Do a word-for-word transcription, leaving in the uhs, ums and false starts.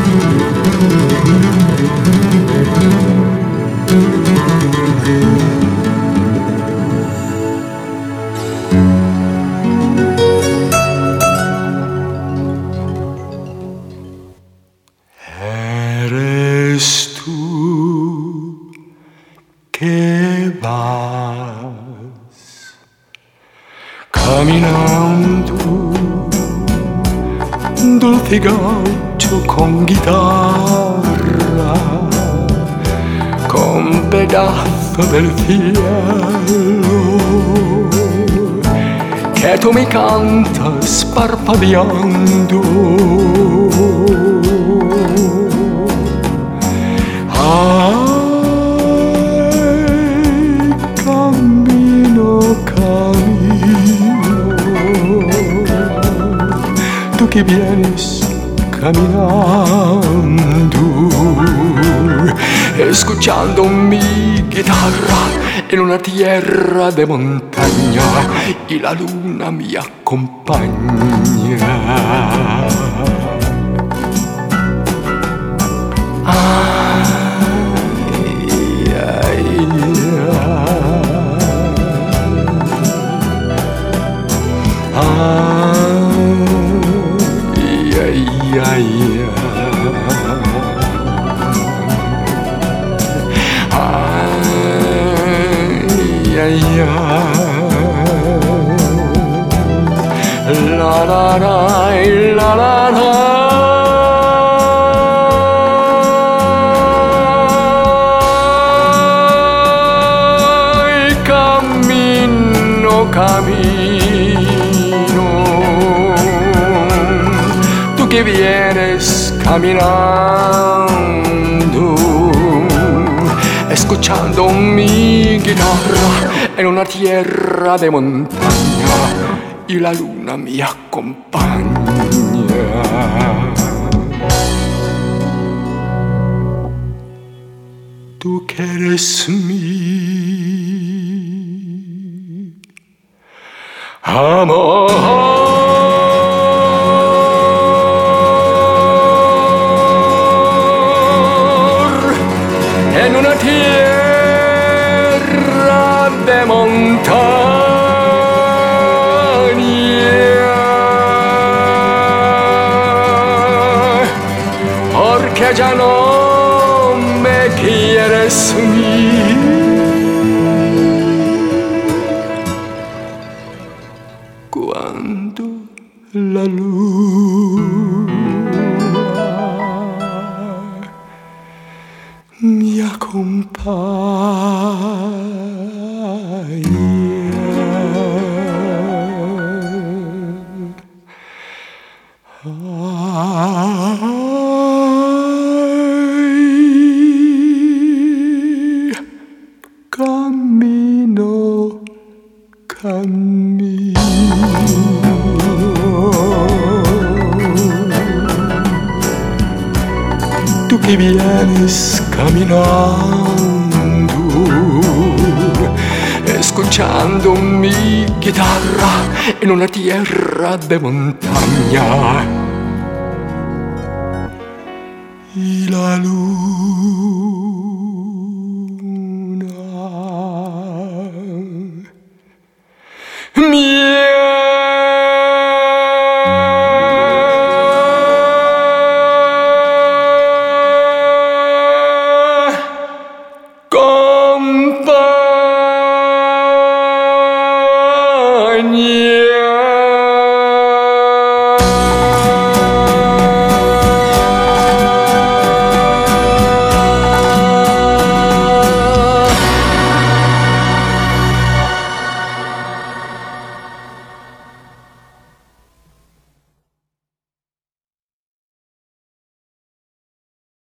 Eres tú que vas caminando, dulce gaucho con guitarra, con pedazo del cielo que tú me cantas parpadeando. Ay, camino, camino, tú que vienes caminando, escuchando mi guitarra en una tierra de montaña y la luna me acompaña. La la la la la la. Camino, camino, tú que vienes caminando, escuchando mi guitarra en una tierra de montaña y la luna me acompaña. Tú que eres mi amor. En una tierra de montaña, porque ya no me quieres unir. Cuando la luna mi acompaña. Camino, camino, tú que vienes caminando, escuchando mi guitarra en una tierra de montaña y la luna. Miel.